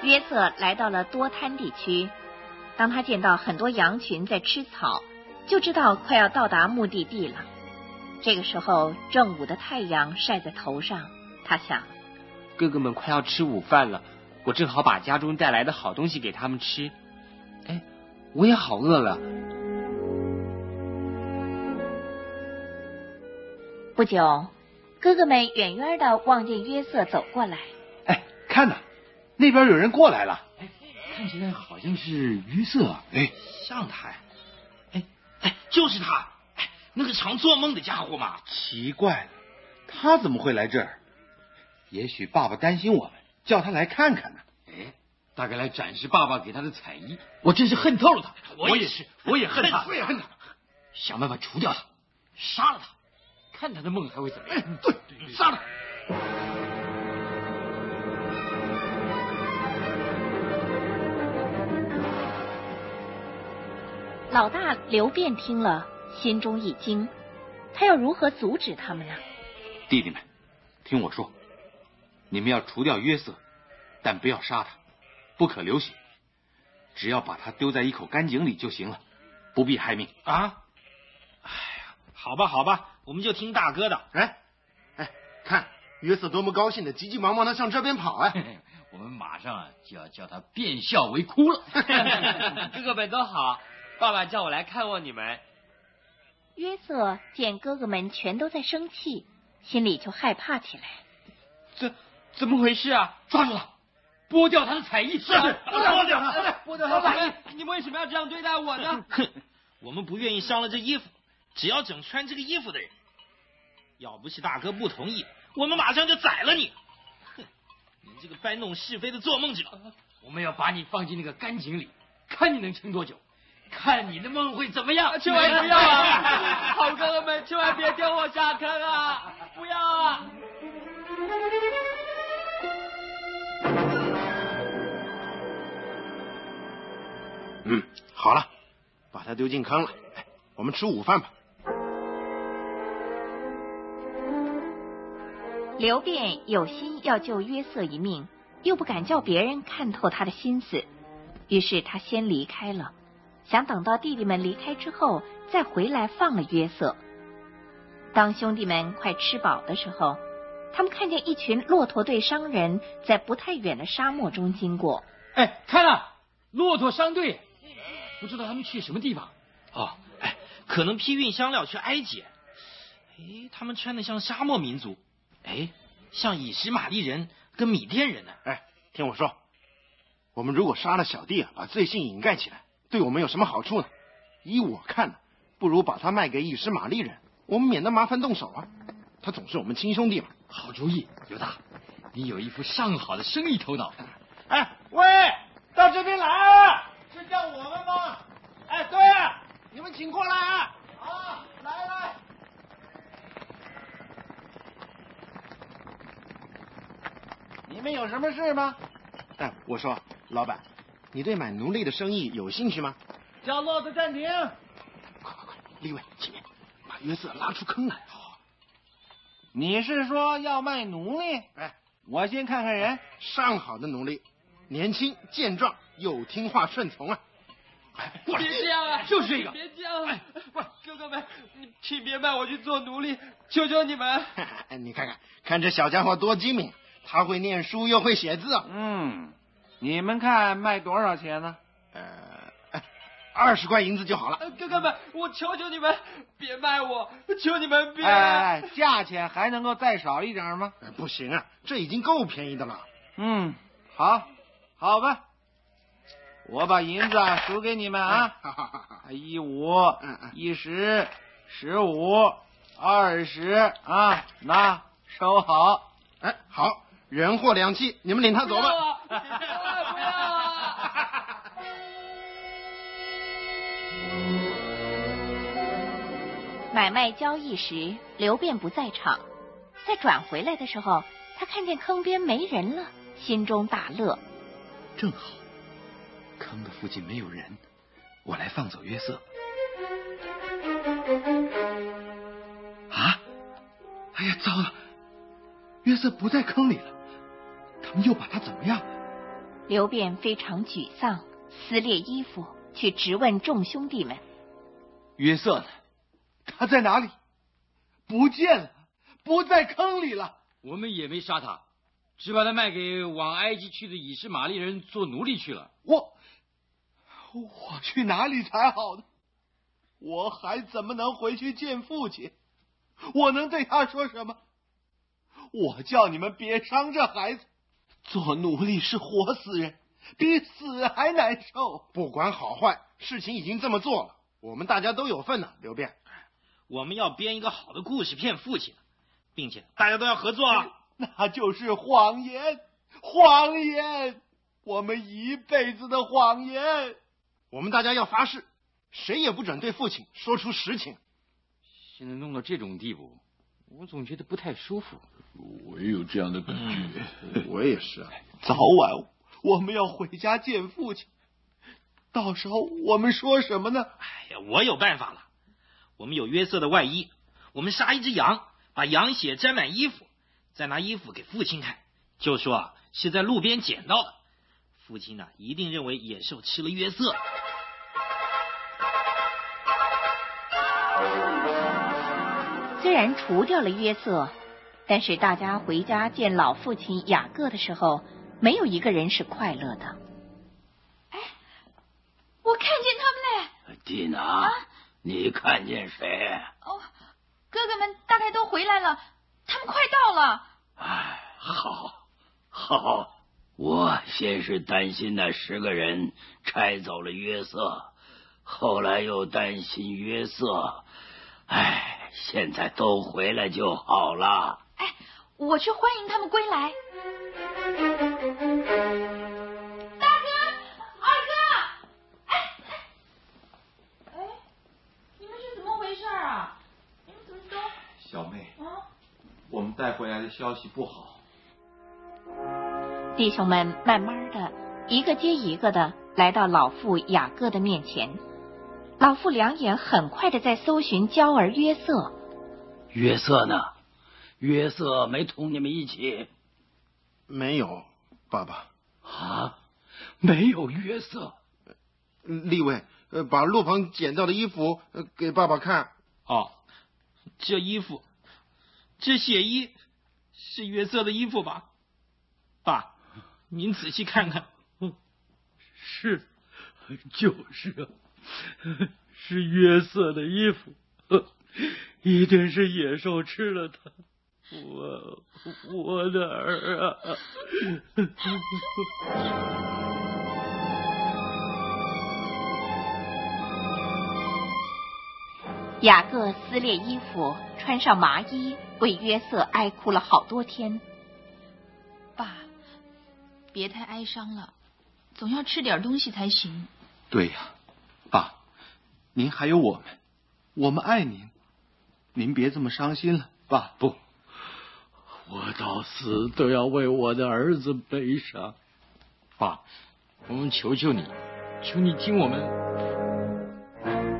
约瑟来到了多滩地区，当他见到很多羊群在吃草，就知道快要到达目的地了。这个时候，正午的太阳晒在头上，他想， 哥哥们快要吃午饭了，我正好把家中带来的好东西给他们吃。哎，我也好饿了。 不久，哥哥们远远的望见约瑟走过来。 哎，看呐，那边有人过来了。 哎，看起来好像是约瑟啊。 哎， 像他呀。哎，就是他。哎，那个常做梦的家伙嘛。 奇怪了，他怎么会来这儿？也许爸爸担心我们，叫他来看看呢。 哎，大概来展示爸爸给他的彩衣。我真是恨透了他。 我也是， 我也恨他， 我也恨他。 想办法除掉他，杀了他，看他的梦还会怎么样？ 对，杀了他。 老大刘辩听了，心中一惊，他要如何阻止他们呢？ 弟弟们，听我说，你们要除掉约瑟，但不要杀他，不可流血，只要把他丢在一口干井里就行了，不必害命啊！哎呀，好吧，好吧，我们就听大哥的。 哎，看约瑟多么高兴的，急急忙忙的向这边跑啊！ 我们马上就要叫他变笑为哭了。 哥哥们都好，爸爸叫我来看望你们。 约瑟见哥哥们全都在生气，心里就害怕起来。 怎么回事啊？ 抓住他，剥掉他的彩衣。 是，剥掉他， 剥掉他的彩衣。你们为什么要这样对待我呢？ 哼，我们不愿意伤了这衣服，只要整穿这个衣服的人。要不是大哥不同意，我们马上就宰了你。哼，你这个搬弄是非的做梦者！ 我们要把你放进那个干井里，看你能撑多久，看你的梦会怎么样。 千万不要啊！好哥哥们，千万别丢我下坑啊！不要啊！ 好了，把他丢进坑了。哎，我们吃午饭吧。 刘辩有心要救约瑟一命，又不敢叫别人看透他的心思，于是他先离开了，想等到弟弟们离开之后再回来放了约瑟。当兄弟们快吃饱的时候，他们看见一群骆驼队商人在不太远的沙漠中经过。 哎，看了，骆驼商队，不知道他们去什么地方。 哦，哎，可能批运香料去埃及。哎，他们穿的像沙漠民族。哎，像以实玛利人跟米甸人呢。 哎，听我说，我们如果杀了小弟啊，把罪行掩盖起来，对我们有什么好处呢？依我看呢，不如把他卖给以实玛利人，我们免得麻烦动手啊。他总是我们亲兄弟嘛。 好主意，犹大，你有一副上好的生意头脑。 哎，喂，到这边来啊！是叫我们吗？哎，对啊，你们请过来啊！啊，来。你们有什么事吗？ 哎，我说，老板，你对买奴隶的生意有兴趣吗？ 叫骆驼暂停！ 快，立位，前面把约瑟拉出坑来。 你是说要卖奴隶？ 哎， 我先看看人。 上好的奴隶，年轻健壮，又听话顺从啊！ 别这样啊！ 就是这个， 别这样啊！哥哥们，你请别卖我去做奴隶，求求你们！ 你看这小家伙多精明，他会念书又会写字啊！ 你们看卖多少钱呢 ？20块银子就好了。 哥哥们，我求求你们，别卖我，求你们别！ 哎，价钱还能够再少一点吗？ 不行啊，这已经够便宜的了。 好吧，我把银子数给你们啊，15、10、15、20啊，那收好。 哎，好，人货两讫，你们领他走吧。 不要啊！ 买卖交易时，刘辩不在场。在转回来的时候，他看见坑边没人了，心中大乐。 正好，坑的附近没有人，我来放走约瑟。啊！哎呀，糟了！约瑟不在坑里了，他们又把他怎么样？ 刘辩非常沮丧，撕裂衣服去质问众兄弟们： 约瑟呢？他在哪里？不见了，不在坑里了。 我们也没杀他，只把他卖给往埃及去的以实玛利人做奴隶去了。 我去哪里才好呢？我还怎么能回去见父亲？我能对他说什么？我叫你们别伤这孩子，做奴隶是活死人，比死还难受。 不管好坏，事情已经这么做了，我们大家都有份呢。刘辩， 我们要编一个好的故事骗父亲，并且大家都要合作啊！ 那就是谎言，谎言，我们一辈子的谎言。 我们大家要发誓，谁也不准对父亲说出实情。 现在弄到这种地步，我总觉得不太舒服。 我也有这样的感觉。 我也是啊。 早晚我们要回家见父亲，到时候我们说什么呢？ 哎呀，我有办法了。我们有约瑟的外衣，我们杀一只羊，把羊血沾满衣服，再拿衣服给父亲看，就说是在路边捡到的。父亲呢，一定认为野兽吃了约瑟。 虽然除掉了约瑟，但是大家回家见老父亲雅各的时候，没有一个人是快乐的。 哎，我看见他们嘞！ 蒂娜，你看见谁？ 哦，哥哥们大概都回来了，他们快到了。 哎，好，我先是担心那10个人拆走了约瑟，后来又担心约瑟，哎，现在都回来就好了。 哎，我去欢迎他们归来。大哥，二哥，哎，你们是怎么回事啊？你们怎么都…… 小妹，我们带回来的消息不好。 弟兄们慢慢的，一个接一个的来到老父雅各的面前。老父两眼很快的在搜寻娇儿约瑟。 约瑟呢？约瑟没同你们一起？ 没有，爸爸。 啊，没有约瑟。 立位，把路旁捡到的衣服给爸爸看。 哦，这衣服，这血衣是约瑟的衣服吧？爸，您仔细看看。 是，就是啊，是约瑟的衣服，一定是野兽吃了它。我的儿啊！ 雅各撕裂衣服，穿上麻衣，为约瑟哀哭了好多天。 爸，别太哀伤了，总要吃点东西才行。 对呀，爸，您还有我们爱您，您别这么伤心了，爸。 不，我到死都要为我的儿子悲伤。 爸，我们求求你，求你听我们。